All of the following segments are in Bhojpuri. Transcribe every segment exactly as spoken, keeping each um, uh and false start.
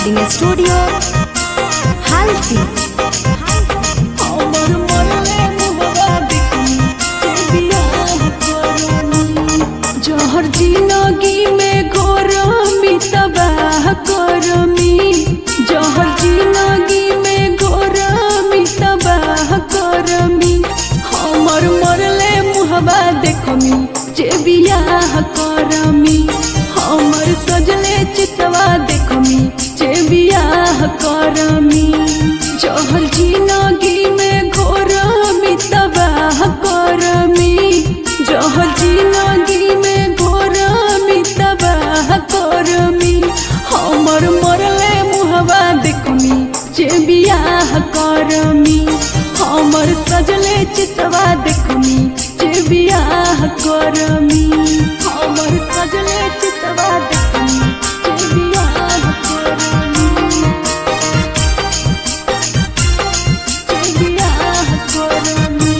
Recording studio Halsi. जहर जिंदगी में घोरमी तबाह करमी, जहर जिंदगी में घोरमी तबाह करमी। हमर मरले मुहबा देखमी जे बियाह करमी, हमर सजले चितवा देखमी जे बियाह करमी। जहर जिंदगी में घोरमी तबाह करमी, जहर जिंदगी में घोरमी तबाह करमी। हमर मरले मुहबा देखमी जे बियाह करमी, हमर सजले चितवा देखमी जे बियाह करमी। हमर सजले चितवा देखमी जे बियाह करमी, जे बियाह करमी।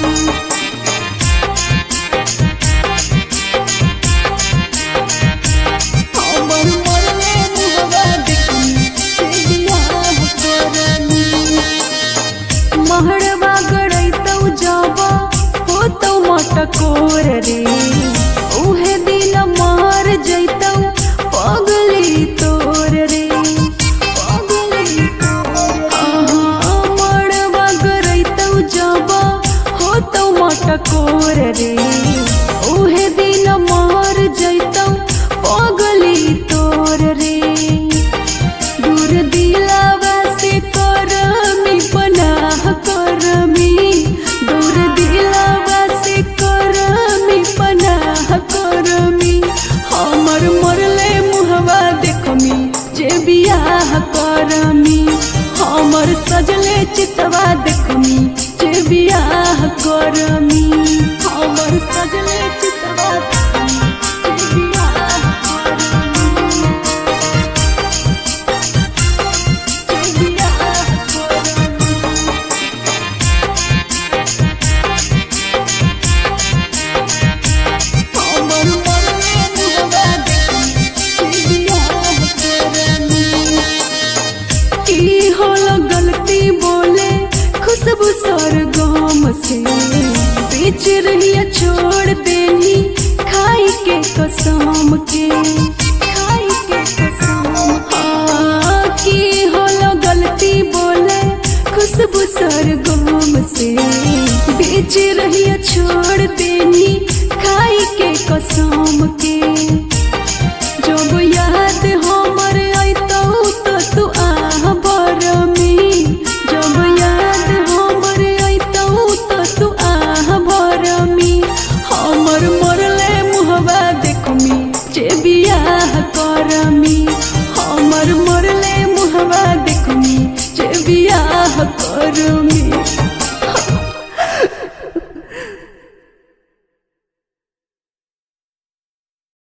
महड़वा गड़ैतौ जब होतौ मटकोर रे, उहे दिन मार जैतौ पगली तोर रे, पगली तोर। महड़वा गड़ैतौ जब होतौ मटकोर रे, उहे दिन मार जैतौ पगली तोर रे। दूर दिलावा से करमी पनाह करमी, दूर दिलावा से करमी पनाह करमी। हमर मरले मुहबा देखमी जे बियाह करमी, हमर सजले चितवा देखमी जे बियाह करमी। हमर सजले चितवा देखमी जे बियाह करमी, जे बियाह करमी। हमर मरले मुहबा देखमी जे बियाह करमी। की होलो गलती बोले खुशबू सरगम से, बीच रहिया छोड़ देनी खाई के कसम के, खाई के कसम। हाँ की होलो गलती बोले खुशबू सरगम से, बीच रहिया छोड़ देनी खाई के कसम के। जब याद हमर अइतौ तो तू आह भरमी, जब याद हमर अइतौ तो तू आह भरमी। हमर मरले मुहबा देखमी जे बियाह करमी, हमर मरले मुहबा देखमी जे बियाह करमी।